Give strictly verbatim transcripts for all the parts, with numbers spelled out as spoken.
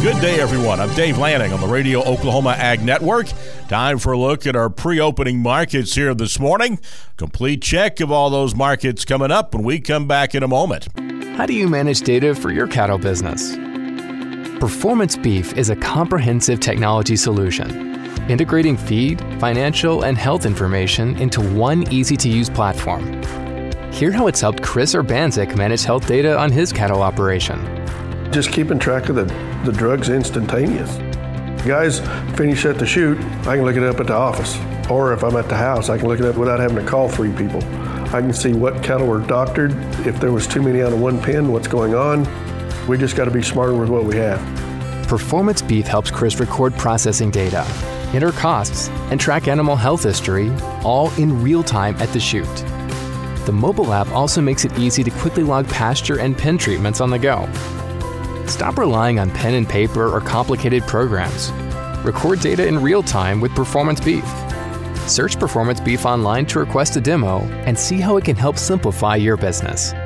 Good day, everyone. I'm Dave Lanning on the Radio Oklahoma Ag Network. Time for a look at our pre-opening markets here this morning. Complete check of all those markets coming up when we come back in a moment. How do you manage data for your cattle business? Performance Beef is a comprehensive technology solution, integrating feed, financial, and health information into one easy-to-use platform. Hear how it's helped Chris Urbanzik manage health data on his cattle operation. Just keeping track of the, the drugs instantaneous. Guys finish at the chute, I can look it up at the office. Or if I'm at the house, I can look it up without having to call three people. I can see what cattle were doctored, if there was too many out of one pen, what's going on. We just got to be smarter with what we have. Performance Beef helps Chris record processing data, enter costs, and track animal health history, all in real time at the chute. The mobile app also makes it easy to quickly log pasture and pen treatments on the go. Stop relying on pen and paper or complicated programs. Record data in real time with Performance Beef. Search Performance Beef online to request a demo and see how it can help simplify your business.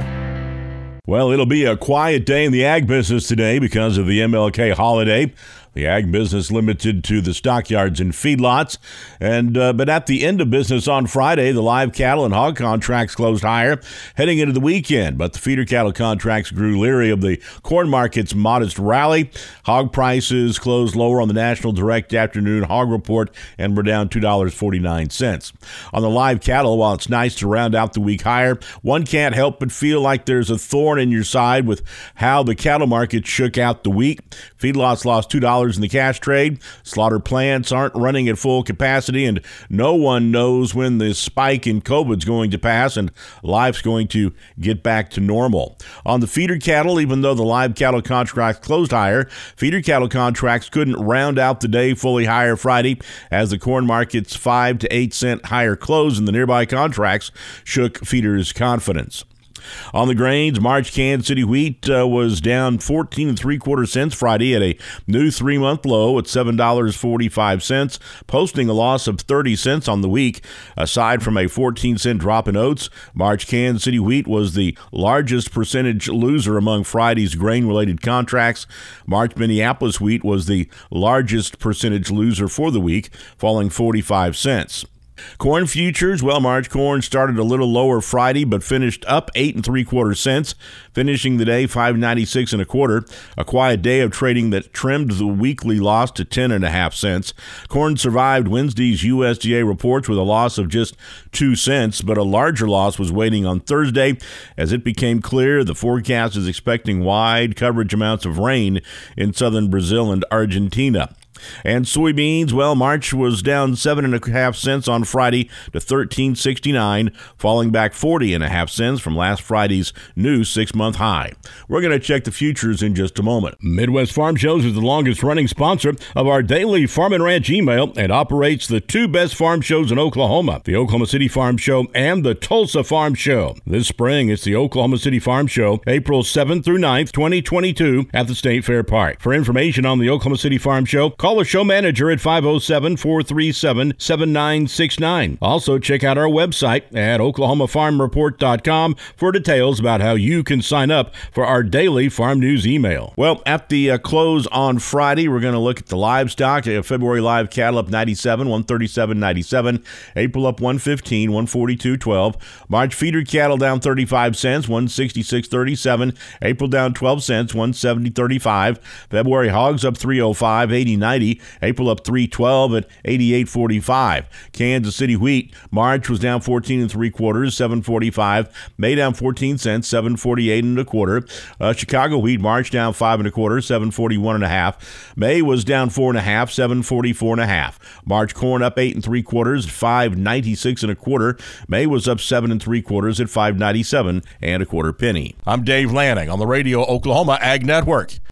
Well, it'll be a quiet day in the ag business today because of the M L K holiday. The ag business limited to the stockyards and feedlots. And uh, but at the end of business on Friday, the live cattle and hog contracts closed higher heading into the weekend. But the feeder cattle contracts grew leery of the corn market's modest rally. Hog prices closed lower on the National Direct Afternoon Hog Report and were down two dollars and forty-nine cents. On the live cattle, while it's nice to round out the week higher, one can't help but feel like there's a thorn in your side with how the cattle market shook out the week. Feedlots lost two dollars in the cash trade. Slaughter plants aren't running at full capacity, and no one knows when the spike in COVID's going to pass and life's going to get back to normal. On the feeder cattle, even though the live cattle contracts closed higher, feeder cattle contracts couldn't round out the day fully higher Friday as the corn market's five to eight cent higher close in the nearby contracts shook feeders' confidence. On the grains, March Kansas City wheat uh, was down fourteen and three quarter cents Friday at a new three-month low at seven dollars and forty-five cents, posting a loss of thirty cents on the week. Aside from a fourteen cent drop in oats, March Kansas City wheat was the largest percentage loser among Friday's grain-related contracts. March Minneapolis wheat was the largest percentage loser for the week, falling forty-five cents. Corn futures, well, March corn started a little lower Friday, but finished up eight and three quarter cents, finishing the day five ninety-six and a quarter. A quiet day of trading that trimmed the weekly loss to ten and a half cents. Corn survived Wednesday's U S D A reports with a loss of just two cents, but a larger loss was waiting on Thursday as it became clear the forecast is expecting wide coverage amounts of rain in southern Brazil and Argentina. And soybeans, well, March was down seven and a half cents on Friday to thirteen sixty-nine, falling back forty and a half cents from last Friday's new six-month high. We're going to check the futures in just a moment. Midwest Farm Shows is the longest-running sponsor of our daily Farm and Ranch email and operates the two best farm shows in Oklahoma, the Oklahoma City Farm Show and the Tulsa Farm Show. This spring, it's the Oklahoma City Farm Show, April seventh through ninth, twenty twenty-two, at the State Fair Park. For information on the Oklahoma City Farm Show, call Call the show manager at five oh seven, four three seven, seven nine six nine. Also, check out our website at oklahoma farm report dot com for details about how you can sign up for our daily farm news email. Well, at the uh, close on Friday, we're going to look at the livestock. Uh, February live cattle up ninety-seven, one thirty-seven ninety-seven. April up one fifteen, one forty-two twelve. March feeder cattle down thirty-five cents, one sixty-six thirty-seven. April down twelve cents, one seventy thirty-five. February hogs up three oh five, eighty ninety. April up three twelve at eighty-eight forty-five. Kansas City wheat, March was down fourteen and three quarters, seven forty-five. May down fourteen cents, seven forty-eight and a quarter. Uh, Chicago wheat, March down five and a quarter, seven forty-one and a half. May was down four and a half, seven forty-four and a half. March corn up eight and three quarters, five ninety-six and a quarter. May was up seven and three quarters at five ninety-seven and a quarter penny. I'm Dave Lanning on the Radio Oklahoma Ag Network.